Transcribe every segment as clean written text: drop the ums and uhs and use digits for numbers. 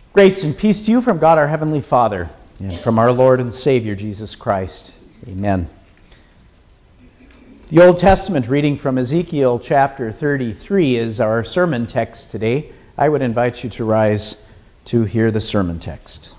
Grace and peace to you from God our Heavenly Father and from our Lord and Savior Jesus Christ. Amen. The Old Testament reading from Ezekiel chapter 33 is our sermon text today. I would invite you to rise to hear the sermon text.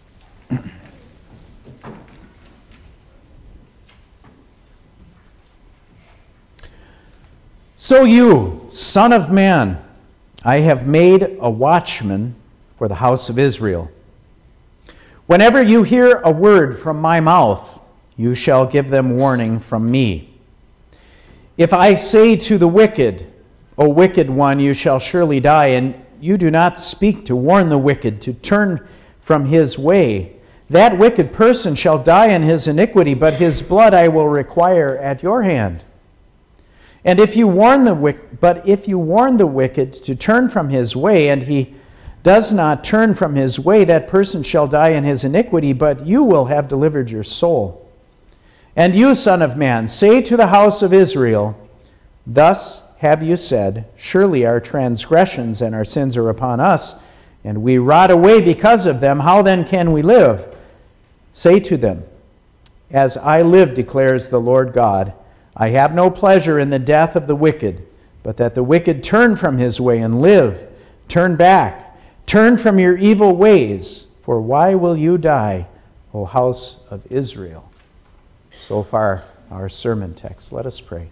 So you, Son of Man, I have made a watchman for the house of Israel. Whenever you hear a word from my mouth, you shall give them warning from me. If I say to the wicked, O wicked one, you shall surely die, and you do not speak to warn the wicked to turn from his way, that wicked person shall die in his iniquity, but his blood I will require at your hand. And if you warn the wicked to turn from his way, and he does not turn from his way, that person shall die in his iniquity, but you will have delivered your soul. And you, Son of Man, say to the house of Israel, thus have you said, surely our transgressions and our sins are upon us, and we rot away because of them. How then can we live? Say to them, as I live, declares the Lord God, I have no pleasure in the death of the wicked, but that the wicked turn from his way and live. Turn back. Turn from your evil ways, for why will you die, O house of Israel? So far, our sermon text. Let us pray.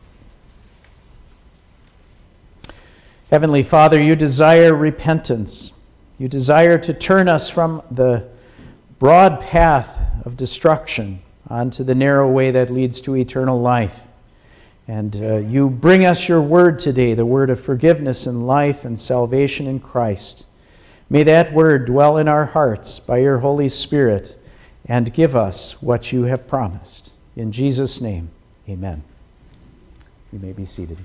Heavenly Father, you desire repentance. You desire to turn us from the broad path of destruction onto the narrow way that leads to eternal life. And you bring us your word today, the word of forgiveness and life and salvation in Christ. May that word dwell in our hearts by your Holy Spirit and give us what you have promised. In Jesus' name, amen. You may be seated.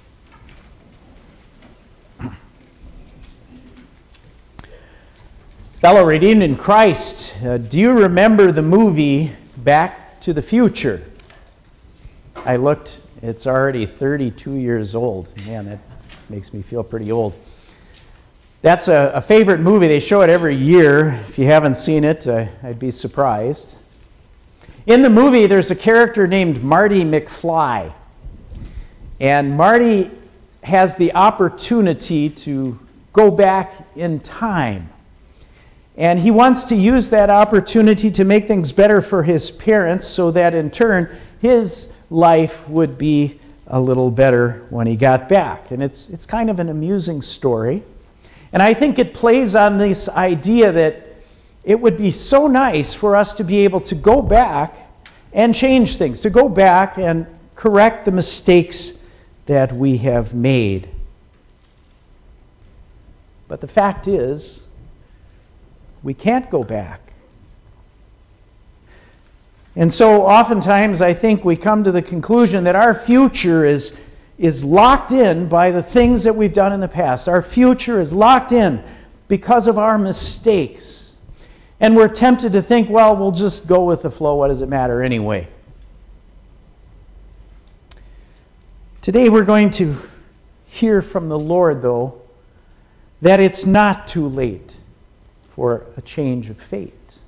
Fellow redeemed in Christ, do you remember the movie Back to the Future? I looked, it's already 32 years old. Man, that makes me feel pretty old. That's a favorite movie. They show it every year. If you haven't seen it, I'd be surprised. In the movie, there's a character named Marty McFly. And Marty has the opportunity to go back in time. And he wants to use that opportunity to make things better for his parents so that in turn his life would be a little better when he got back. And it's kind of an amusing story. And I think it plays on this idea that it would be so nice for us to be able to go back and change things, to go back and correct the mistakes that we have made. But the fact is, we can't go back. And so oftentimes I think we come to the conclusion that our future is locked in by the things that we've done in the past. Our future is locked in because of our mistakes. And we're tempted to think, well, we'll just go with the flow. What does it matter anyway? Today we're going to hear from the Lord, though, that it's not too late for a change of fate.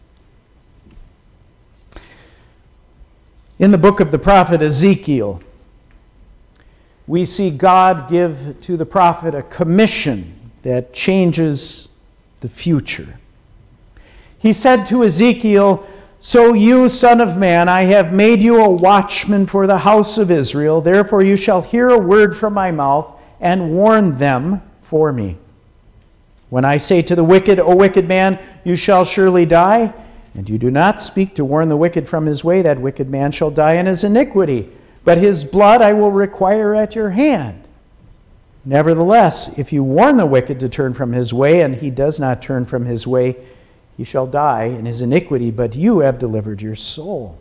In the book of the prophet Ezekiel, we see God give to the prophet a commission that changes the future. He said to Ezekiel, so you, Son of Man, I have made you a watchman for the house of Israel. Therefore you shall hear a word from my mouth and warn them for me. When I say to the wicked, O wicked man, you shall surely die, and you do not speak to warn the wicked from his way, that wicked man shall die in his iniquity. But his blood I will require at your hand. Nevertheless, if you warn the wicked to turn from his way, and he does not turn from his way, he shall die in his iniquity, but you have delivered your soul.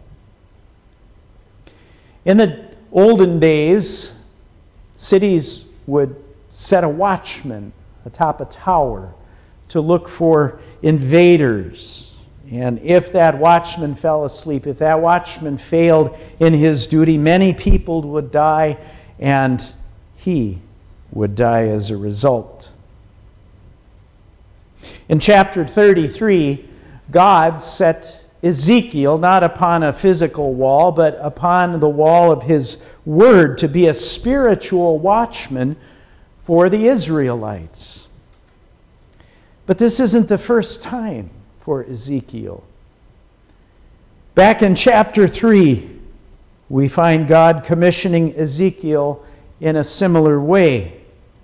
In the olden days, cities would set a watchman atop a tower to look for invaders. And if that watchman fell asleep, if that watchman failed in his duty, many people would die, and he would die as a result. In chapter 33, God set Ezekiel not upon a physical wall, but upon the wall of his word to be a spiritual watchman for the Israelites. But this isn't the first time for Ezekiel. Back in chapter 3, we find God commissioning Ezekiel in a similar way.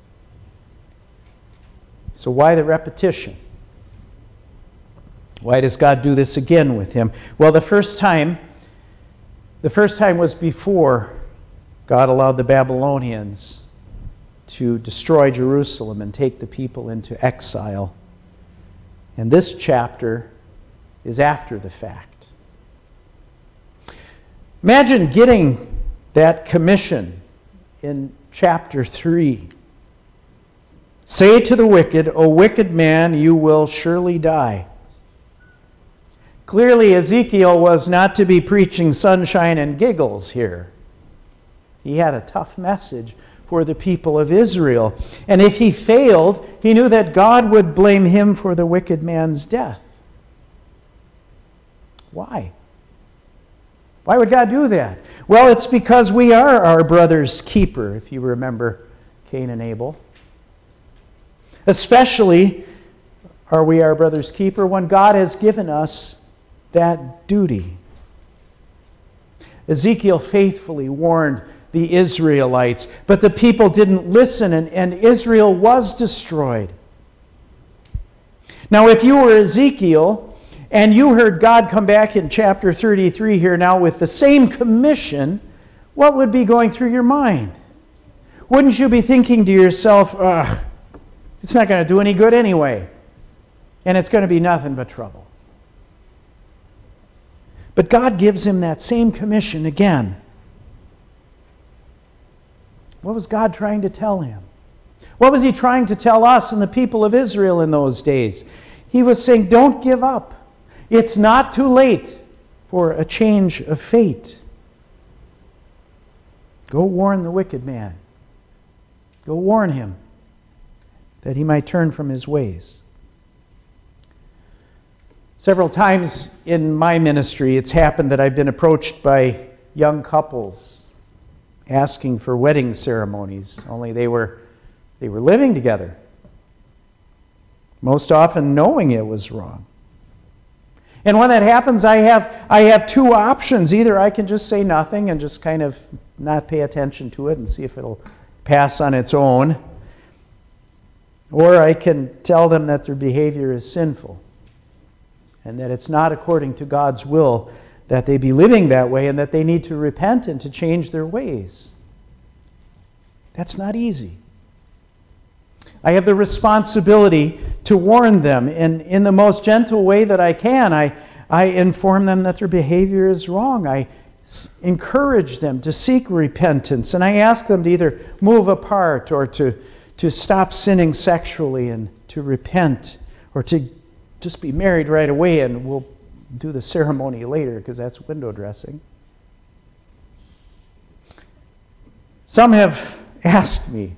So why the repetition? Why does God do this again with him? Well, the first time was before God allowed the Babylonians to destroy Jerusalem and take the people into exile. And this chapter is after the fact. Imagine getting that commission in chapter 3. Say to the wicked, O wicked man, you will surely die. Clearly, Ezekiel was not to be preaching sunshine and giggles here. He had a tough message for the people of Israel. And if he failed, he knew that God would blame him for the wicked man's death. Why? Why would God do that? Well, it's because we are our brother's keeper, if you remember Cain and Abel. Especially are we our brother's keeper when God has given us that duty. Ezekiel faithfully warned the Israelites, but the people didn't listen, and Israel was destroyed. Now, if you were Ezekiel and you heard God come back in chapter 33 here now with the same commission, what would be going through your mind? Wouldn't you be thinking to yourself, it's not going to do any good anyway, and it's going to be nothing but trouble? But God gives him that same commission again. What was God trying to tell him? What was he trying to tell us and the people of Israel in those days? He was saying, don't give up. It's not too late for a change of fate. Go warn the wicked man. Go warn him that he might turn from his ways. Several times in my ministry, it's happened that I've been approached by young couples asking for wedding ceremonies, only they were living together, most often knowing it was wrong. And when that happens, I have two options. Either I can just say nothing and just kind of not pay attention to it and see if it'll pass on its own, or I can tell them that their behavior is sinful and that it's not according to God's will that they be living that way and that they need to repent and to change their ways. That's not easy. I have the responsibility to warn them, and in the most gentle way that I can, I inform them that their behavior is wrong. I encourage them to seek repentance, and I ask them to either move apart or to stop sinning sexually and to repent, or to just be married right away, and we'll do the ceremony later because that's window dressing. Some have asked me,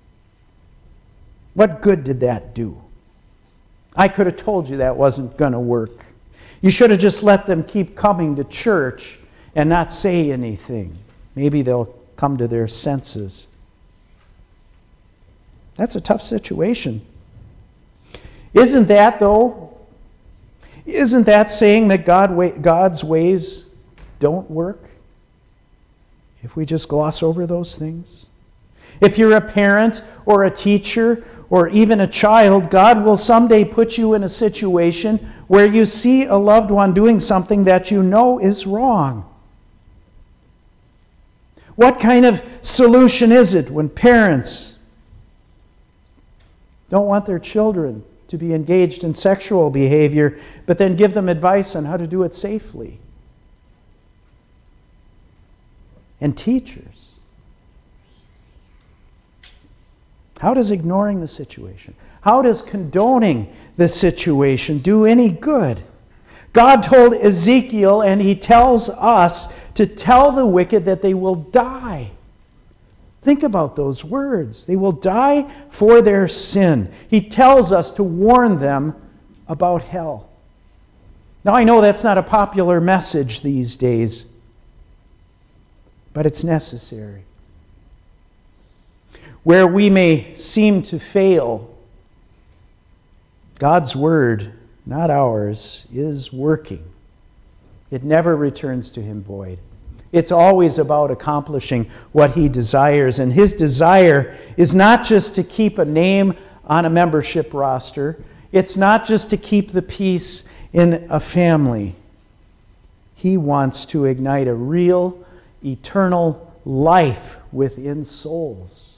what good did that do? I could have told you that wasn't going to work. You should have just let them keep coming to church and not say anything. Maybe they'll come to their senses. That's a tough situation. Isn't that, though? Isn't that saying that God's ways don't work? If we just gloss over those things? If you're a parent or a teacher or even a child, God will someday put you in a situation where you see a loved one doing something that you know is wrong. What kind of solution is it when parents don't want their children to be engaged in sexual behavior, but then give them advice on how to do it safely? And teachers, how does ignoring the situation, how does condoning the situation do any good? God told Ezekiel, and he tells us, to tell the wicked that they will die. Think about those words. They will die for their sin. He tells us to warn them about hell. Now, I know that's not a popular message these days, but it's necessary. Where we may seem to fail, God's word, not ours, is working. It never returns to him void. It's always about accomplishing what he desires. And his desire is not just to keep a name on a membership roster. It's not just to keep the peace in a family. He wants to ignite a real, eternal life within souls.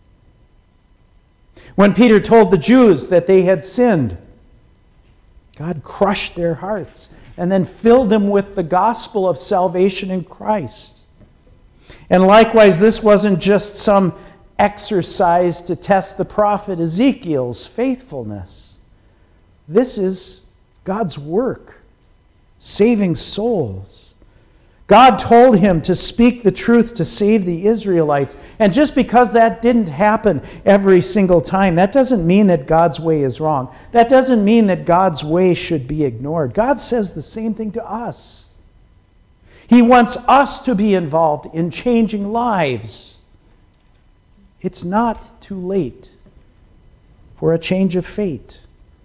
When Peter told the Jews that they had sinned, God crushed their hearts and then filled them with the gospel of salvation in Christ. And likewise, this wasn't just some exercise to test the prophet Ezekiel's faithfulness. This is God's work, saving souls. God told him to speak the truth to save the Israelites. And just because that didn't happen every single time, that doesn't mean that God's way is wrong. That doesn't mean that God's way should be ignored. God says the same thing to us. He wants us to be involved in changing lives. It's not too late for a change of fate.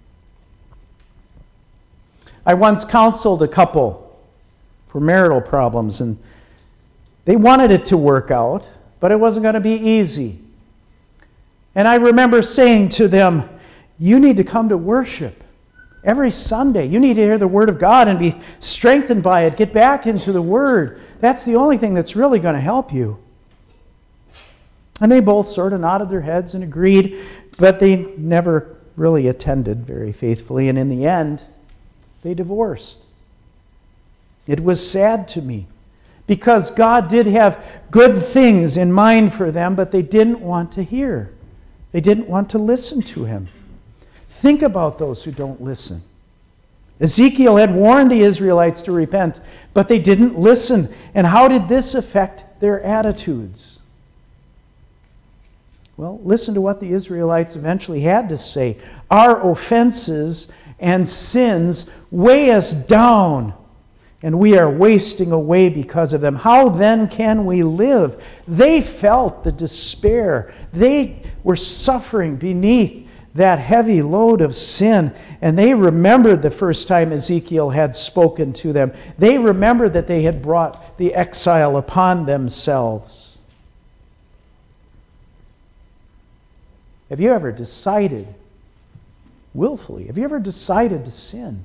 I once counseled a couple for marital problems, and they wanted it to work out, but it wasn't going to be easy. And I remember saying to them, you need to come to worship every Sunday. You need to hear the Word of God and be strengthened by it. Get back into the Word. That's the only thing that's really going to help you. And they both sort of nodded their heads and agreed, but they never really attended very faithfully. And in the end, they divorced. It was sad to me because God did have good things in mind for them, but they didn't want to hear. They didn't want to listen to him. Think about those who don't listen. Ezekiel had warned the Israelites to repent, but they didn't listen. And how did this affect their attitudes? Well, listen to what the Israelites eventually had to say. Our offenses and sins weigh us down, and we are wasting away because of them. How then can we live? They felt the despair. They were suffering beneath that heavy load of sin, and they remembered the first time Ezekiel had spoken to them. They remembered that they had brought the exile upon themselves. Have you ever decided willfully? Have you ever decided to sin?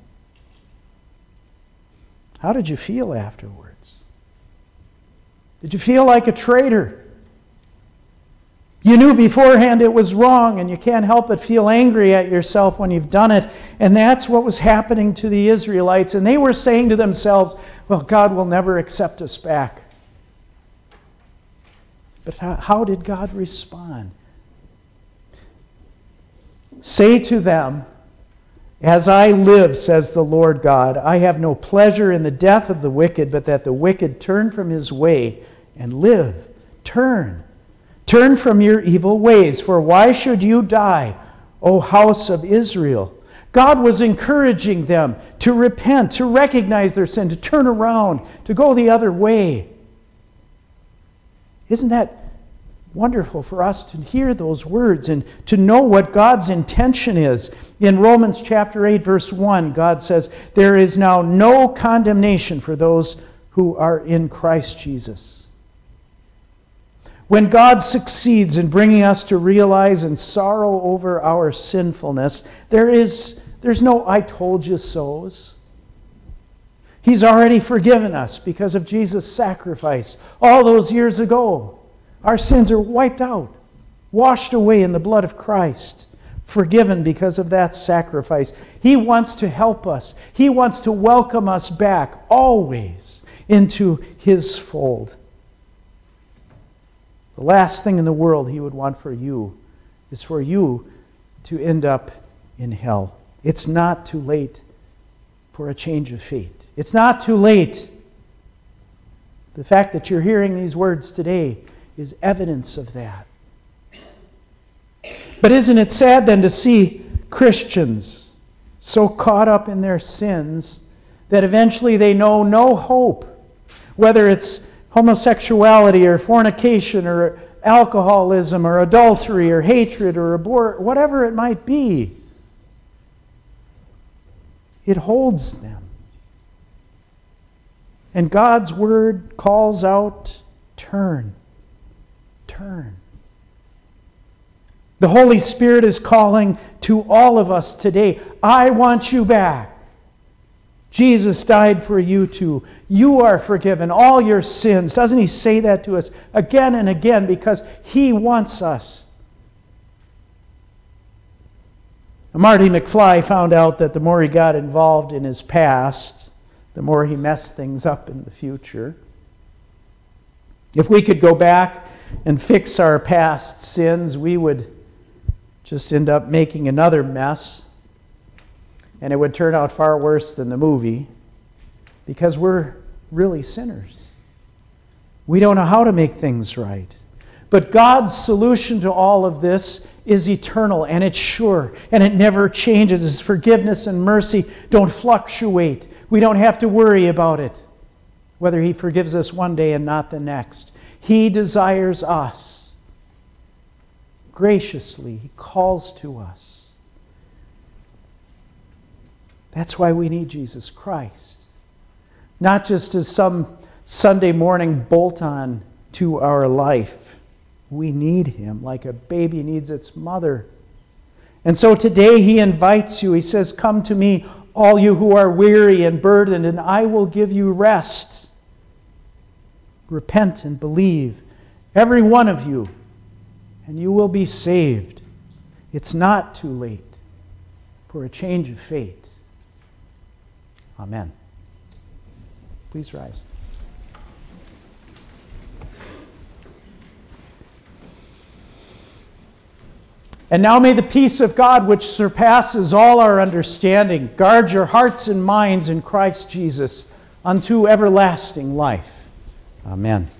How did you feel afterwards? Did you feel like a traitor? You knew beforehand it was wrong, and you can't help but feel angry at yourself when you've done it. And that's what was happening to the Israelites. And they were saying to themselves, well, God will never accept us back. But how did God respond? Say to them, as I live, says the Lord God, I have no pleasure in the death of the wicked, but that the wicked turn from his way and live. Turn from your evil ways, for why should you die, O house of Israel? God was encouraging them to repent, to recognize their sin, to turn around, to go the other way. Isn't that wonderful for us to hear those words and to know what God's intention is? In Romans chapter 8, verse 1, God says, there is now no condemnation for those who are in Christ Jesus. When God succeeds in bringing us to realize and sorrow over our sinfulness, there's no I told you so's. He's already forgiven us because of Jesus' sacrifice all those years ago. Our sins are wiped out, washed away in the blood of Christ, forgiven because of that sacrifice. He wants to help us. He wants to welcome us back always into his fold. The last thing in the world he would want for you is for you to end up in hell. It's not too late for a change of fate. It's not too late. The fact that you're hearing these words today is evidence of that. But isn't it sad then to see Christians so caught up in their sins that eventually they know no hope, whether it's homosexuality or fornication or alcoholism or adultery or hatred or whatever it might be. It holds them. And God's word calls out, turn, turn. The Holy Spirit is calling to all of us today, I want you back. Jesus died for you too. You are forgiven, all your sins. Doesn't he say that to us again and again? Because he wants us. Marty McFly found out that the more he got involved in his past, the more he messed things up in the future. If we could go back and fix our past sins, we would just end up making another mess. And it would turn out far worse than the movie, because we're really sinners. We don't know how to make things right. But God's solution to all of this is eternal, and it's sure, and it never changes. His forgiveness and mercy don't fluctuate. We don't have to worry about it, whether he forgives us one day and not the next. He desires us. Graciously, he calls to us. That's why we need Jesus Christ. Not just as some Sunday morning bolt-on to our life. We need him like a baby needs its mother. And so today he invites you. He says, come to me, all you who are weary and burdened, and I will give you rest. Repent and believe, every one of you, and you will be saved. It's not too late for a change of fate. Amen. Please rise. And now may the peace of God, which surpasses all our understanding, guard your hearts and minds in Christ Jesus unto everlasting life. Amen.